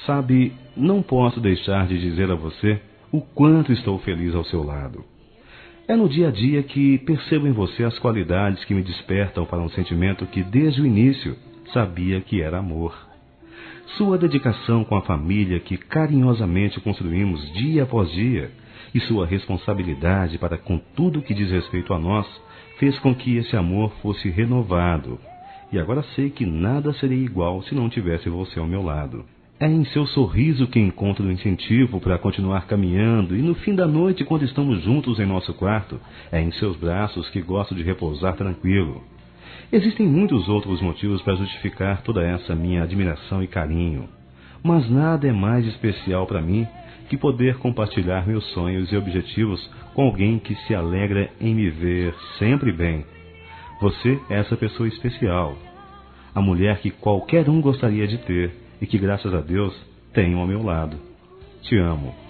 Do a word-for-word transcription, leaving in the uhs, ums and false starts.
Sabe, não posso deixar de dizer a você o quanto estou feliz ao seu lado. É no dia a dia que percebo em você as qualidades que me despertam para um sentimento que desde o início sabia que era amor. Sua dedicação com a família que carinhosamente construímos dia após dia e sua responsabilidade para com tudo que diz respeito a nós fez com que esse amor fosse renovado. E agora sei que nada seria igual se não tivesse você ao meu lado. É em seu sorriso que encontro o incentivo para continuar caminhando e no fim da noite, quando estamos juntos em nosso quarto, é em seus braços que gosto de repousar tranquilo. Existem muitos outros motivos para justificar toda essa minha admiração e carinho, mas nada é mais especial para mim que poder compartilhar meus sonhos e objetivos com alguém que se alegra em me ver sempre bem. Você é essa pessoa especial, a mulher que qualquer um gostaria de ter e que, graças a Deus, tenho ao meu lado. Te amo.